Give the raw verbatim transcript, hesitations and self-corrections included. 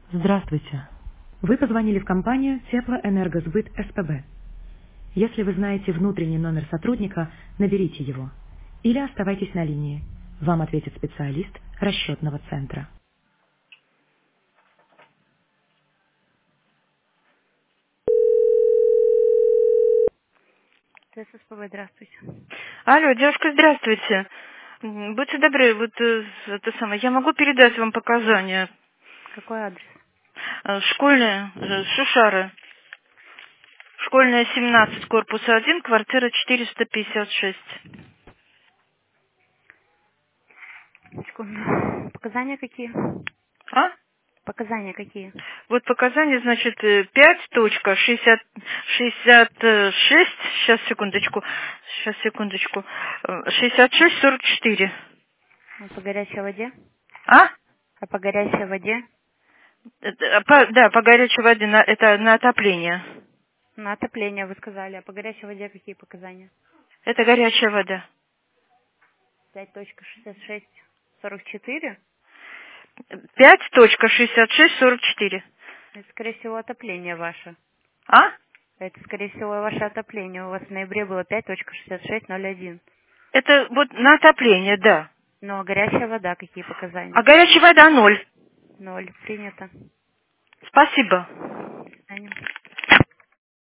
Здравствуйте. Вы позвонили в компанию Теплоэнергосбыт СПБ. Если вы знаете внутренний номер сотрудника, наберите его. Или оставайтесь на линии. Вам ответит специалист расчетного центра. ТССПБ, здравствуйте. Алло, девушка, здравствуйте. М, Будьте добры, вот э, это самое, я могу передать вам показания. Какой адрес? Э, Школьная, э, Шушары. Школьная семнадцать, корпус один, квартира четыреста пятьдесят шесть. Секунду. Показания какие? А? Показания какие? Вот показания, значит, э, пять точка шестьдесят шестьдесят шесть, сейчас, секундочку, сейчас, секундочку, э, шестьдесят шесть сорок четыре. А по горячей воде? А? А по горячей воде? Это, по- да, по горячей воде, на- это на отопление. На отопление вы сказали. А по горячей воде какие показания? Это горячая вода. пять точка шестьдесят шесть сорок четыре? пять точка шестьдесят шесть сорок четыре. Это, скорее всего, отопление ваше. А? Это, скорее всего, ваше отопление. У вас в ноябре было пять точка шестьдесят шесть ноль один. Это вот на отопление, да. Но горячая вода, какие А показания? горячая вода ноль. Ноль. Принято. Спасибо. До свидания.